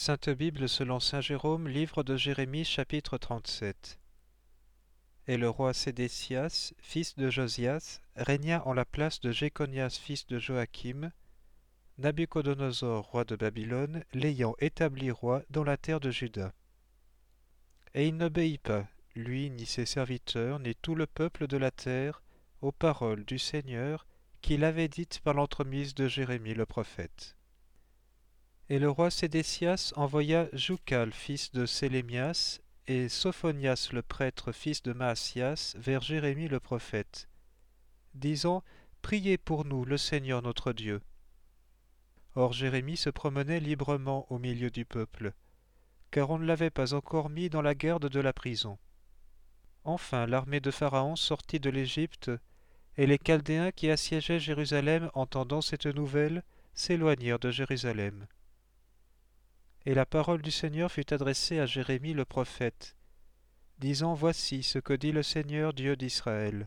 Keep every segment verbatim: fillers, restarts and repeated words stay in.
Sainte Bible selon saint Jérôme, livre de Jérémie, chapitre trente-sept. Et le roi Sédécias, fils de Josias, régna en la place de Jéconias, fils de Joachim, Nabuchodonosor, roi de Babylone, l'ayant établi roi dans la terre de Juda. Et il n'obéit pas, lui, ni ses serviteurs, ni tout le peuple de la terre, aux paroles du Seigneur qu'il avait dites par l'entremise de Jérémie le prophète. Et le roi Sédécias envoya Joucal, fils de Sélémias, et Sophonias le prêtre, fils de Maasias, vers Jérémie le prophète, disant « Priez pour nous le Seigneur notre Dieu ». Or Jérémie se promenait librement au milieu du peuple, car on ne l'avait pas encore mis dans la garde de la prison. Enfin l'armée de Pharaon sortit de l'Égypte, et les Chaldéens qui assiégeaient Jérusalem, entendant cette nouvelle, s'éloignèrent de Jérusalem. Et la parole du Seigneur fut adressée à Jérémie le prophète, disant « Voici ce que dit le Seigneur Dieu d'Israël.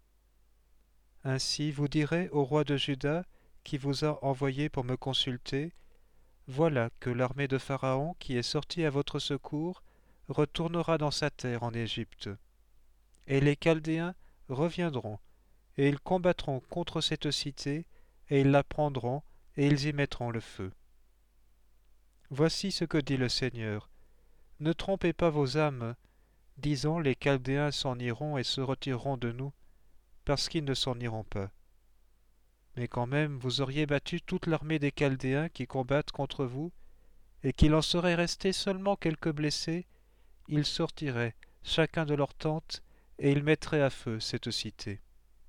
Ainsi vous direz au roi de Juda, qui vous a envoyé pour me consulter, voilà que l'armée de Pharaon, qui est sortie à votre secours, retournera dans sa terre en Égypte. Et les Chaldéens reviendront, et ils combattront contre cette cité, et ils la prendront, et ils y mettront le feu. Voici ce que dit le Seigneur. Ne trompez pas vos âmes, disant les Chaldéens s'en iront et se retireront de nous, parce qu'ils ne s'en iront pas. Mais quand même vous auriez battu toute l'armée des Chaldéens qui combattent contre vous, et qu'il en serait resté seulement quelques blessés, ils sortiraient, chacun de leur tente, et ils mettraient à feu cette cité.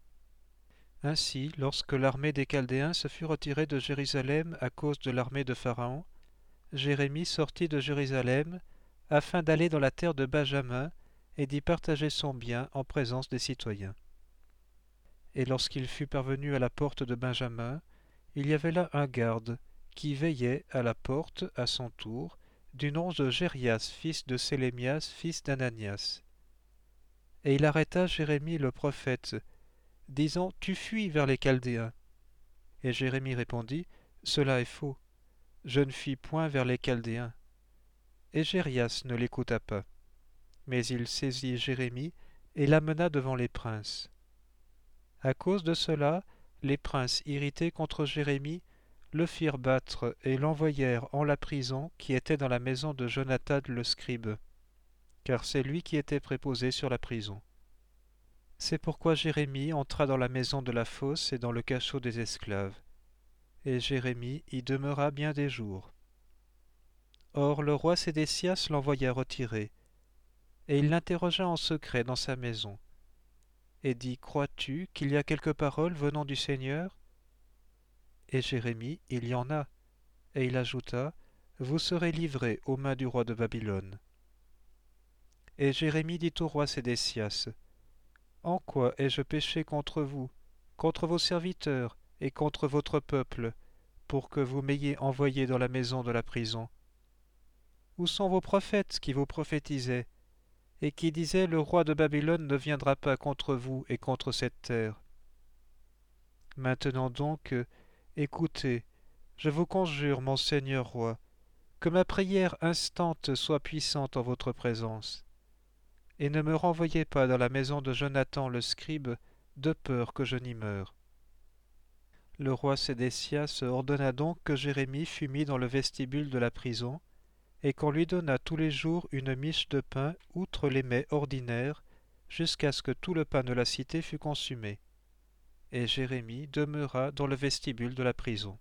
Ainsi, lorsque l'armée des Chaldéens se fut retirée de Jérusalem à cause de l'armée de Pharaon, Jérémie sortit de Jérusalem afin d'aller dans la terre de Benjamin et d'y partager son bien en présence des citoyens. Et lorsqu'il fut parvenu à la porte de Benjamin, il y avait là un garde qui veillait à la porte à son tour, du nom de Jérias, fils de Sélémias, fils d'Ananias. Et il arrêta Jérémie le prophète, disant « Tu fuis vers les Chaldéens. » Et Jérémie répondit « Cela est faux. Je ne fuis point vers les Chaldéens. » Et Jérias ne l'écouta pas. Mais il saisit Jérémie et l'amena devant les princes. À cause de cela, les princes, irrités contre Jérémie, le firent battre et l'envoyèrent en la prison qui était dans la maison de Jonathan le scribe, car c'est lui qui était préposé sur la prison. C'est pourquoi Jérémie entra dans la maison de la fosse et dans le cachot des esclaves. Et Jérémie y demeura bien des jours. Or le roi Sédécias l'envoya retirer, et il l'interrogea en secret dans sa maison, et dit « Crois-tu qu'il y a quelque parole venant du Seigneur ?» Et Jérémie, il y en a, et il ajouta « Vous serez livrés aux mains du roi de Babylone. » Et Jérémie dit au roi Sédécias « En quoi ai-je péché contre vous, contre vos serviteurs et contre votre peuple, pour que vous m'ayez envoyé dans la maison de la prison? Où sont vos prophètes qui vous prophétisaient, et qui disaient « Le roi de Babylone ne viendra pas contre vous et contre cette terre ?» Maintenant donc, écoutez, je vous conjure, mon Seigneur roi, que ma prière instante soit puissante en votre présence, et ne me renvoyez pas dans la maison de Jonathan le scribe, de peur que je n'y meure. Le roi Sédécias ordonna donc que Jérémie fût mis dans le vestibule de la prison, et qu'on lui donnât tous les jours une miche de pain outre les mets ordinaires, jusqu'à ce que tout le pain de la cité fût consumé. Et Jérémie demeura dans le vestibule de la prison.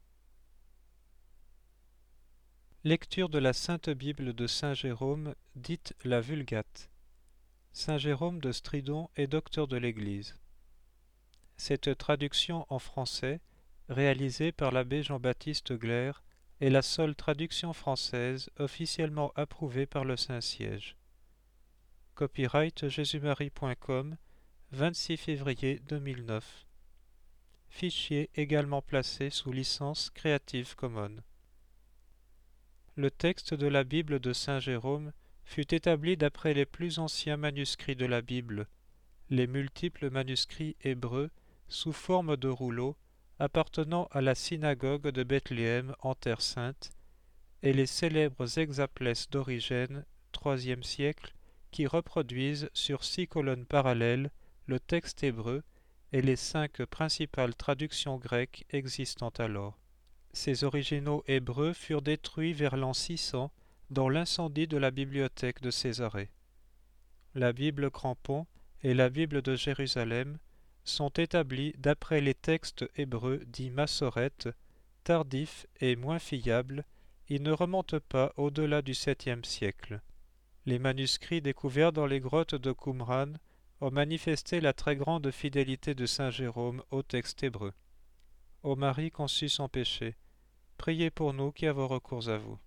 Lecture de la Sainte Bible de saint Jérôme, dite la Vulgate. Saint Jérôme de Stridon est docteur de l'Église. Cette traduction en français, réalisée par l'abbé Jean-Baptiste Glaire, est la seule traduction française officiellement approuvée par le Saint-Siège. Copyright jésus-marie point com, vingt-six février deux mille neuf. Fichier également placé sous licence Creative Commons. Le texte de la Bible de saint Jérôme fut établi d'après les plus anciens manuscrits de la Bible, les multiples manuscrits hébreux sous forme de rouleaux appartenant à la synagogue de Bethléem en Terre Sainte, et les célèbres hexaplès d'Origène, troisième siècle, qui reproduisent sur six colonnes parallèles le texte hébreu et les cinq principales traductions grecques existant alors. Ces originaux hébreux furent détruits vers l'an six cents dans l'incendie de la bibliothèque de Césarée. La Bible Crampon et la Bible de Jérusalem sont établies d'après les textes hébreux dits massorètes, tardifs et moins fiables. Ils ne remontent pas au-delà du septième siècle. Les manuscrits découverts dans les grottes de Qumran ont manifesté la très grande fidélité de saint Jérôme au texte hébreu. Ô Marie conçue sans péché, priez pour nous qui avons recours à vous.